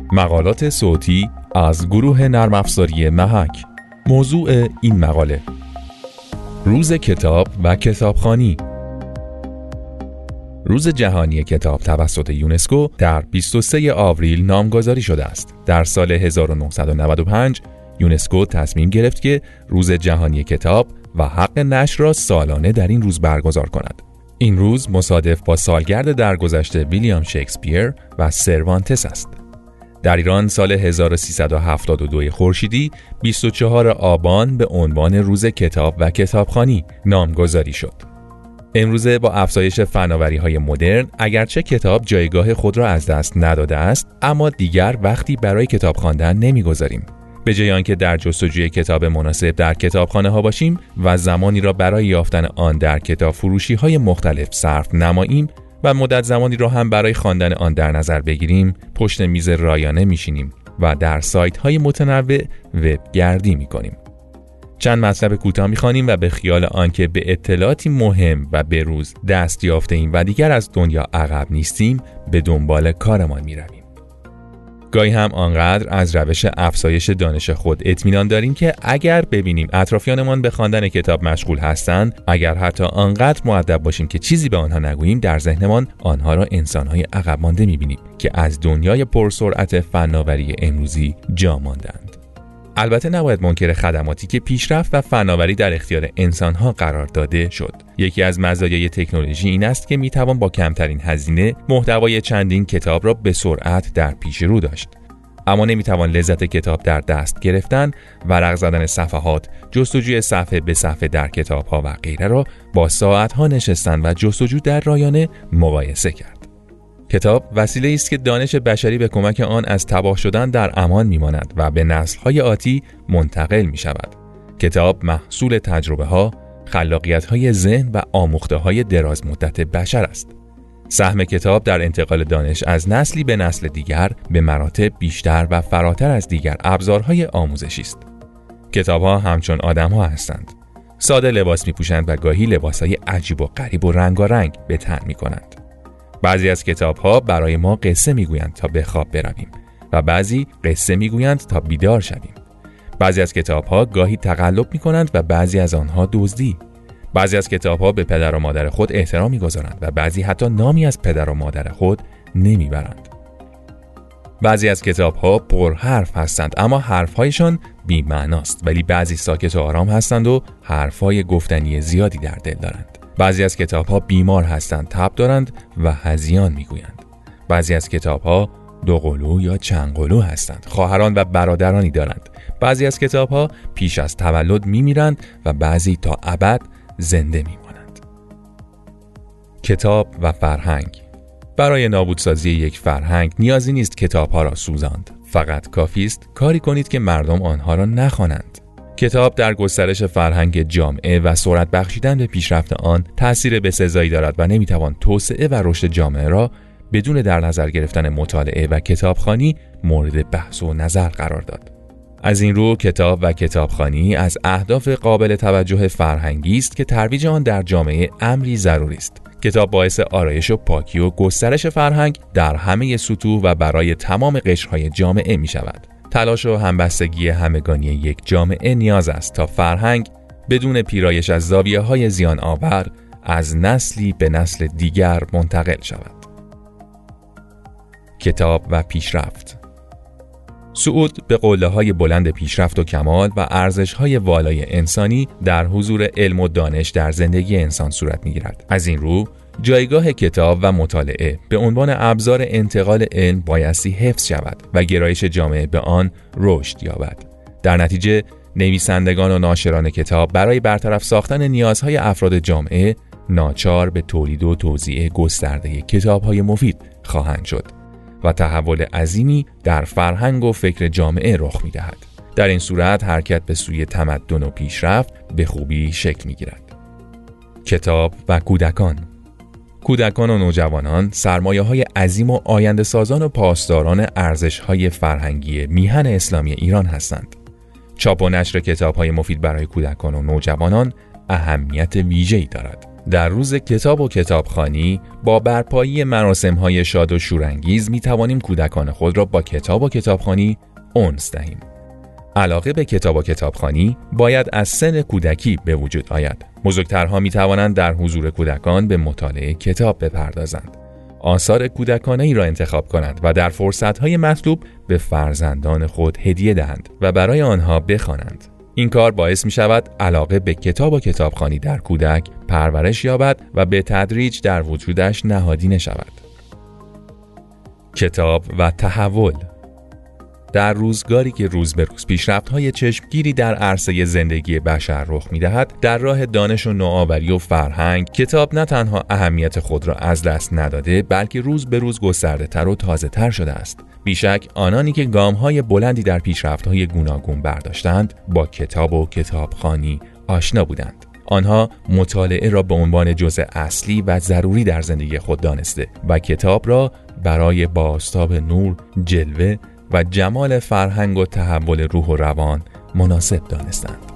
مقالات صوتی از گروه نرم افزاری محک. موضوع این مقاله: روز کتاب و کتابخوانی. روز جهانی کتاب توسط یونسکو در 23 آوریل نامگذاری شده است. در سال 1995 یونسکو تصمیم گرفت که روز جهانی کتاب و حق نشر را سالانه در این روز برگزار کند. این روز مصادف با سالگرد درگذشت ویلیام شکسپیر و سروانتس است. در ایران سال 1372 خورشیدی 24 آبان به عنوان روز کتاب و کتابخوانی نامگذاری شد. امروزه با افزایش فناوری‌های مدرن اگرچه کتاب جایگاه خود را از دست نداده است، اما دیگر وقتی برای کتاب خواندن نمی‌گذاریم. به جای آنکه در جستجوی کتاب مناسب در کتابخانه‌ها باشیم و زمانی را برای یافتن آن در کتاب فروشی‌های مختلف صرف نماییم و مدت زمانی را هم برای خواندن آن در نظر بگیریم، پشت میز رایانه میشینیم و در سایت‌های متنوع وب گردی می‌کنیم. چند مطلب کوتاه می‌خوانیم و به خیال آنکه به اطلاعاتی مهم و بروز دست یافته‌ایم و دیگر از دنیا عقب نیستیم، به دنبال کارمان می‌رویم. گاهی هم آنقدر از روش افزایش دانش خود اطمینان داریم که اگر ببینیم اطرافیانمان به خواندن کتاب مشغول هستند، اگر حتی آنقدر مؤدب باشیم که چیزی به آنها نگوییم، در ذهنمان آنها را انسان‌های عقب مانده می‌بینیم که از دنیای پرسرعت فناوری امروزی جا ماندند. البته نباید منکر خدماتی که پیشرفت و فناوری در اختیار انسان‌ها قرار داده شد. یکی از مزایای تکنولوژی این است که می‌توان با کمترین هزینه محتوای چندین کتاب را به سرعت در پیش رو داشت. اما نمی‌توان لذت کتاب در دست گرفتن، ورق زدن صفحات، جستجوی صفحه به صفحه در کتاب‌ها و غیره را با ساعت‌ها نشستن و جستجو در رایانه مقایسه کرد. کتاب وسیله‌ای است که دانش بشری به کمک آن از تباه شدن در امان می‌ماند و به نسل‌های آتی منتقل می‌شود. کتاب محصول تجربه‌ها، خلاقیت‌های ذهن و آموخته‌های دراز مدت بشر است. سهم کتاب در انتقال دانش از نسلی به نسل دیگر به مراتب بیشتر و فراتر از دیگر ابزارهای آموزشی است. کتاب‌ها همچون آدم‌ها هستند. ساده لباس می‌پوشند و گاهی لباس‌های عجیب و غریب و رنگارنگ به تن می‌کنند. بعضی از کتاب‌ها برای ما قصه می‌گویند تا به خواب برویم و بعضی قصه می‌گویند تا بیدار شویم. بعضی از کتاب‌ها گاهی تقلب می‌کنند و بعضی از آنها دزدی. بعضی از کتاب‌ها به پدر و مادر خود احترام می‌گذارند و بعضی حتی نامی از پدر و مادر خود نمیبرند. بعضی از کتاب‌ها پر حرف هستند اما حرف‌هایشان بی‌معناست، ولی بعضی ساکت و آرام هستند و حرف‌های گفتنی زیادی در دل دارند. بعضی از کتاب‌ها بیمار هستند، تب دارند و هذیان می‌گویند. بعضی از کتاب‌ها دوقلو یا چندقلو هستند، خواهران و برادرانی دارند. بعضی از کتاب‌ها پیش از تولد می‌میرند و بعضی تا ابد زنده می‌مانند. کتاب و فرهنگ. برای نابودسازی یک فرهنگ نیازی نیست کتاب‌ها را سوزاند. فقط کافی است کاری کنید که مردم آنها را نخوانند. کتاب در گسترش فرهنگ جامعه و سرعت بخشیدن به پیشرفت آن تأثیر بسزایی دارد و نمیتوان توسعه و رشد جامعه را بدون در نظر گرفتن مطالعه و کتابخوانی مورد بحث و نظر قرار داد. از این رو کتاب و کتابخوانی از اهداف قابل توجه فرهنگی است که ترویج آن در جامعه امری ضروری است. کتاب باعث آرایش و پاکی و گسترش فرهنگ در همه سطوح و برای تمام قشرهای جامعه می شود. تلاش و همبستگی همگانی یک جامعه نیاز است تا فرهنگ بدون پیرایش از زاویه‌های زیان آور از نسلی به نسل دیگر منتقل شود. کتاب و پیشرفت. صعود به قله‌های بلند پیشرفت و کمال و ارزش‌های والای انسانی در حضور علم و دانش در زندگی انسان صورت می‌گیرد. از این رو جایگاه کتاب و مطالعه به عنوان ابزار انتقال علم بایستی حفظ شود و گرایش جامعه به آن رشد یابد. در نتیجه نویسندگان و ناشران کتاب برای برطرف ساختن نیازهای افراد جامعه ناچار به تولید و توزیع گسترده کتاب‌های مفید خواهند شد و تحول عظیمی در فرهنگ و فکر جامعه رخ می‌دهد. در این صورت حرکت به سوی تمدن و پیشرفت به خوبی شکل می‌گیرد. کتاب و کودکان. کودکان و نوجوانان سرمایه‌های عظیم و آینده سازان و پاسداران ارزش‌های فرهنگی میهن اسلامی ایران هستند. چاپ و نشر کتاب‌های مفید برای کودکان و نوجوانان اهمیت ویژه‌ای دارد. در روز کتاب و کتابخوانی با برپایی مراسم‌های شاد و شورانگیز می‌توانیم کودکان خود را با کتاب و کتابخوانی انس دهیم. علاقه به کتاب و کتابخوانی باید از سن کودکی به وجود آید. بزرگترها می‌توانند در حضور کودکان به مطالعه کتاب بپردازند. آثار کودکانه‌ای را انتخاب کنند و در فرصت‌های مطلوب به فرزندان خود هدیه دهند و برای آنها بخوانند. این کار باعث می شود علاقه به کتاب و کتابخوانی در کودک پرورش یابد و به تدریج در وجودش نهادینه شود. کتاب و تحول. در روزگاری که روز به روز پیشرفت‌های چشمگیری در عرصه زندگی بشر رخ می‌دهد، در راه دانش و نوآوری و فرهنگ، کتاب نه تنها اهمیت خود را از دست نداده، بلکه روز به روز گسترده‌تر و تازه‌تر شده است. بیشک آنانی که گام‌های بلندی در پیشرفت‌های گوناگون برداشتند، با کتاب و کتابخوانی آشنا بودند. آنها مطالعه را به عنوان جزء اصلی و ضروری در زندگی خود دانسته و کتاب را برای بازتاب نور، جلوه و جمال فرهنگ و تحول روح و روان مناسب دانستند.